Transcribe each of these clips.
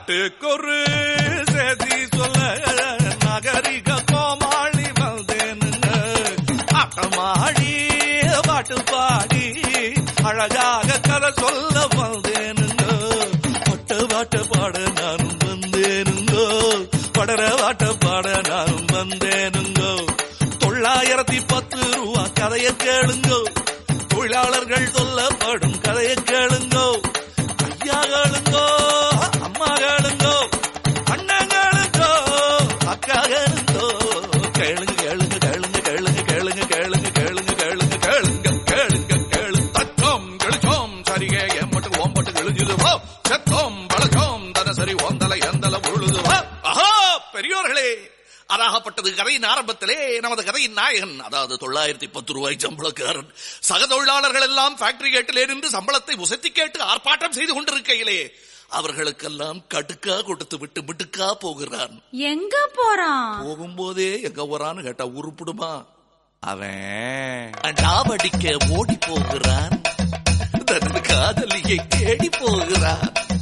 நாட்டுக்கொரு செய்தி சொல்ல நகரிக கோமாளி வந்தேனுங்க. ஆட்டமாடி பாட்டு பாடி அழகாக கதை சொல்ல வந்தேனுங்க. பட்ட பாட்ட பாட நானும் வந்தேனுங்கோ, படர பாட்ட பாட நானும் வந்தேனுங்கோ. 910 ரூபா கதையை கேளுங்கோ, தொழிலாளர்கள் சொல்லப்படும் கதையை கேளுங்கோ. ஐயாகளுங்கோ, அம்மாகளுங்கோ, அண்ணங்களுங்கோ, அக்காகளுங்கோ, கேளுங்க கேளுங்க கேளுங்க கேளுங்க கேளுங்க கேளுங்க கேளுங்க கேளுங்க கேளுங்க கேளுங்க கேளு. தச்சோம் கெளிச்சோம் சரிகே எம்மட்டு ஓம்பட்டு கிழிஞ்சுதுவோ, செத்தோம் பழச்சோம் தனசரி ஓந்தலை எந்தல உழுதுவோ. ஆஹா பெரியோர்களே, அதாகப்பட்டது கதையின் ஆரம்பத்திலே நமது கதையின் நாயகன், அதாவது 910 ரூபாய் சம்பளக்காரன் சக தொழிலாளர்கள் எல்லாம் ஃபேக்டரி கேட்டிலே நின்று சம்பளத்தை உசத்தி கேட்டு ஆர்ப்பாட்டம் செய்து கொண்டிருக்கையிலே அவர்களுக்கெல்லாம் கடுக்கா கொடுத்து விட்டு மிடுக்கா போகிறான். எங்க போறான்? போகும்போதே எங்க போறான்னு கேட்டா உருப்பிடுமா? அவன் டாவடிக்க ஓடி போகிறான், தனது காதலியை தேடி போகிறான்.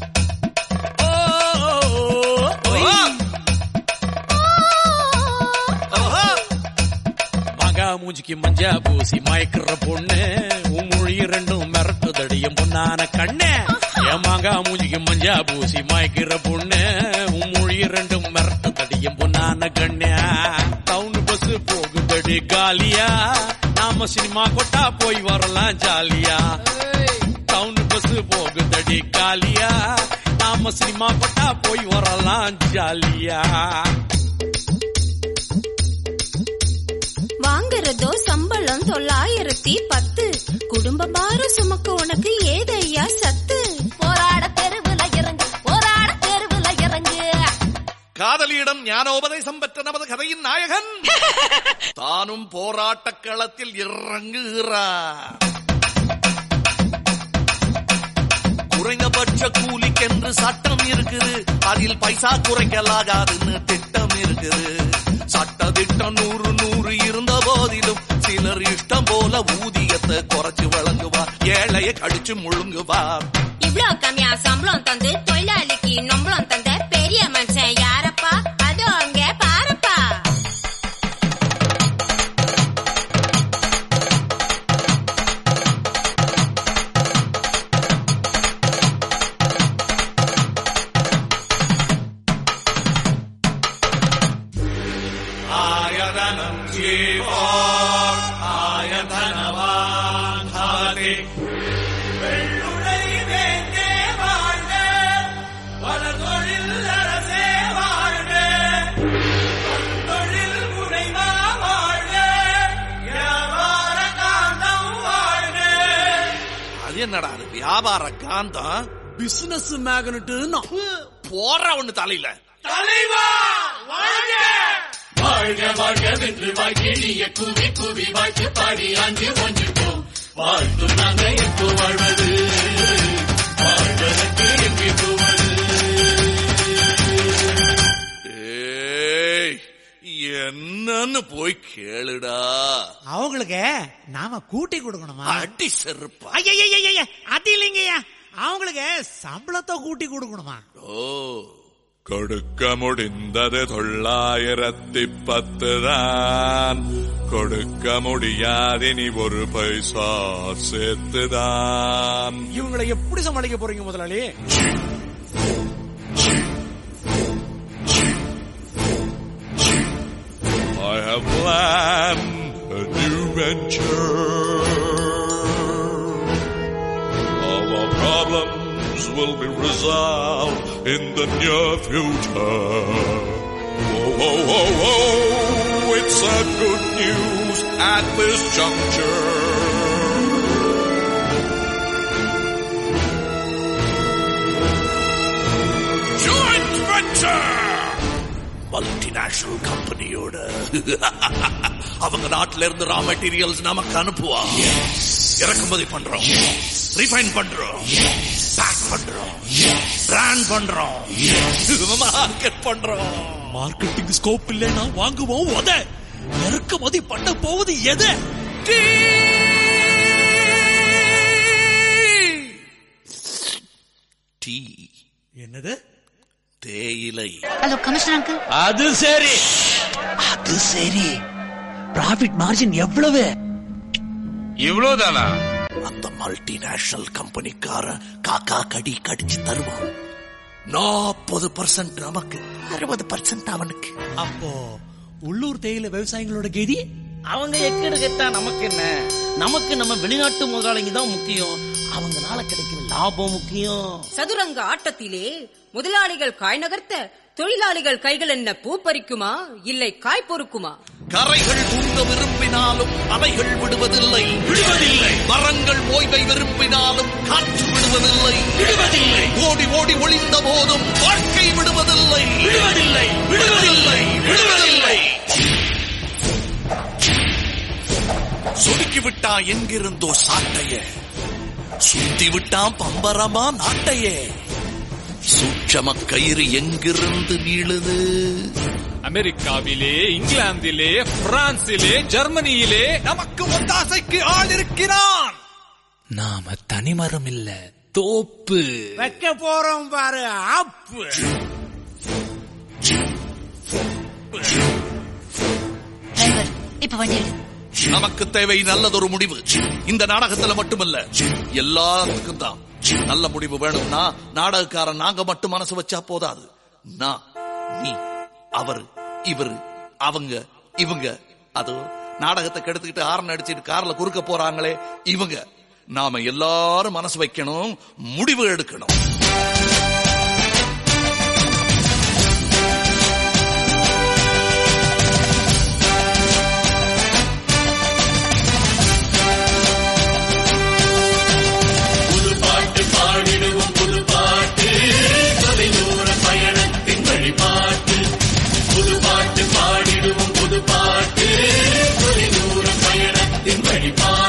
மூஞ்சிக்கு மஞ்சா பூசி மயக்கிற பொண்ணு, உன் மொழி 2 மிரட்டு தடியும் பொண்ணான கண்ணு. ஏமாங்கா மூஞ்சிக்கு மஞ்சா பூசி மயக்கிற பொண்ணு, உன் மொழி 2 மிரட்டு தடியும் பொண்ணான கண்ணு. டவுன் பஸ் போகுதடி காலியா, நாம சினிமா கொட்டா போய் வரலாம் ஜாலியா. டவுன் பஸ் போகுதடி காலியா, நாம சினிமா கொட்டா போய் வரலாம் ஜாலியா. வாங்குறதோ சம்பளம் 910, குடும்ப பாரம் சுமக்க உனக்கு ஏதையா சத்து. போராட தெருவுல இறங்கு, போராட தெருவுல இறங்கு. காதலியிடம் ஞானோபதேசம் பெற்ற நமது கதையின் நாயகன் தானும் போராட்ட களத்தில் இறங்குகிறார். குறைந்தபட்ச கூலிக்கென்று சட்டம் இருக்குது, அதில் பைசா குறைக்கலாகாதுன்னு திட்டம் இருக்குது. சட்ட திட்டம் 100 இருந்த போதிலும் சிலர் இஷ்டம் போல ஊதியத்தை குறைச்சு வழங்குவார், ஏழையை கடிச்சு முழுங்குவார். இவ்ளோ கம்மியா சம்பளம் தந்து தொழிலாளிக்கு நம்பளம் தந்த பெரிய மனுஷன் யாரப்பா? அதோ அங்க பாருப்பா. ஆயதனம் ஜீவோர் ஆயதனவான் ஹாதே வெள்ளுடை வேந்தே வாழ்க, வளர்தொழில் அரசே வாழ்க, தொழில் முனைவா வாழ்க, வியாபார காந்தம் வாழ்க. அது என்னடா அது வியாபார காந்தம்? பிசினஸ் மேக்னெட் போற ஒண்ணு தலையில. தலைவா வாழ்க, வாழ்க வாழ்க வென்று வாழ்கிய கூவி கூவி வாழ்த்து பாடி அஞ்சு ஒன்றுப்போம். வாழ்த்து நாங்க எப்போ வாழ்வது, வாழ்வதற்கு எங்கே போவது? என்னன்னு போய் கேளுடா. அவங்களுக்கு நாம கூட்டி கொடுக்கணுமா? அடி செருப்பா. ஐயா அது இல்லைங்கய்யா, அவங்களுக்கு சம்பளத்தை கூட்டி கொடுக்கணுமா? ஓ, கொடுக்க முடிந்தது 910 தான், கொடுக்க முடியாது நீ 1 பைசா சேர்த்துதான். இவங்களை எப்படி சமாளிக்க போறீங்க முதலாளி? I have planned a new venture. All our problems will be resolved in the near future. Whoa, whoa, whoa, whoa, it's a good news at this juncture. Joint venture! Multinational கம்பெனியோட அவங்க நாட்டில இருந்து ரா மெட்டீரியல்ஸ் நமக்கு அனுப்புவா. இறக்குமதி பண்றோம், refine பண்றோம், back பண்றோம், brand பண்றோம், மார்க்கெட் பண்றோம். மார்க்கெட்டிங் ஸ்கோப் இல்லைன்னா வாங்குவோம் உத. இறக்குமதி பண்ண போவது எது? டீ. என்னது? விலை. Hello commissioner uncle. அது சரி, அது சரி. ப்ராஃபிட் மார்ஜின் எவ்வளவு? இவ்வளவுதானா? அந்த மல்டிநேஷனல் கம்பெனிக்கார காக்கா கடி கடிச்சு தருவான். 40% நமக்கு, 60% அவனுக்கு. அப்போ உள்ளூர் தேயிலை விவசாயிகளோட கதி? அவங்க எக்கடு கேட்டா நமக்கு என்ன? நமக்கு நம்ம வெளிநாட்டு முதலாளிங்க தான் முக்கியம். அவங்களால கிடைக்கிற லாபம் முக்கியம். சதுரங்க ஆட்டத்திலே முதலாளிகள் காய் நகர்த்த தொழிலாளிகள் கைகள் என்ன பூ பறிக்குமா இல்லை காய் பொறுக்குமா? கரைகள் தூங்க விரும்பினாலும் அலைகள் விடுவதில்லை, விடுவதில்லை. மரங்கள் ஓய்வை விரும்பினாலும் காற்று விடுவதில்லை, விடுவதில்லை. ஓடி ஓடி ஒளிந்த போதும் வாழ்க்கை விடுவதில்லை, விடுவதில்லை, விடுவதில்லை, விடுவதில்லை. சொடுக்கி விட்டா எங்கிருந்தோ சாட்டைய, சுத்தி விட்டான் பம்பரமா நாட்டைய. சூட்சம கயிறு எங்கிருந்து நீளுது? அமெரிக்காவிலே, இங்கிலாந்திலே, பிரான்சிலே, ஜெர்மனியிலே நமக்கு ஒத்தாசைக்கு ஆள் இருக்கிறான். நாம தனிமரம் இல்ல, தோப்பு வைக்க போறோம் பாரு ஆப்பு. இப்ப வண்டி நமக்கு தேவை நல்லதொரு முடிவு. இந்த நாடகத்துல மட்டுமல்ல, எல்லாத்துக்கும் தான். நல்ல முடிவு வேணும்னா நாடகக்காரன் நாங்க மட்டும் மனசு வச்சா போதாது. நான், நீ, அவரு, இவரு, அவங்க, இவங்க. அதோ நாடகத்தை கெடுத்துக்கிட்டு ஹார்ன் அடிச்சுட்டு கார்ல குறுக்க போறாங்களே இவங்க. நாம எல்லாரும் மனசு வைக்கணும், முடிவு எடுக்கணும். பாட்டு பாடிடுவோம், புது பாட்டு தொலைதூர பயணத்தின் வழிபாடு.